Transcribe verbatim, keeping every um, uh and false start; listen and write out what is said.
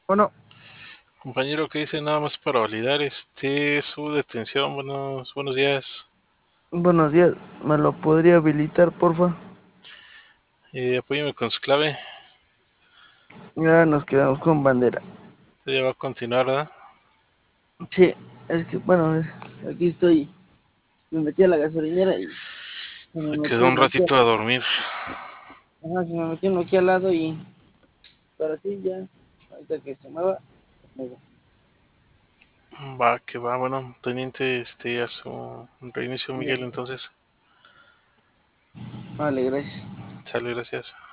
Bueno, Compañero, que dice nada más para validar este su detención. Buenos, buenos días. buenos días. ¿Me lo podría habilitar, porfa? Eh, apóyeme con su clave. Ya nos quedamos con bandera. Usted ya va a continuar, ¿verdad? Sí, es que, bueno, es- aquí estoy. Me metí a la gasolinera y se me Se metió quedó un uno aquí. ratito a dormir. Ajá, se me metió uno aquí al lado y. Pero sí, ya. Ahorita que se mueva. Me voy. Va, que va. Bueno, teniente, este, a su reinicio, Ya. Miguel, entonces. Vale, gracias. Sale, gracias.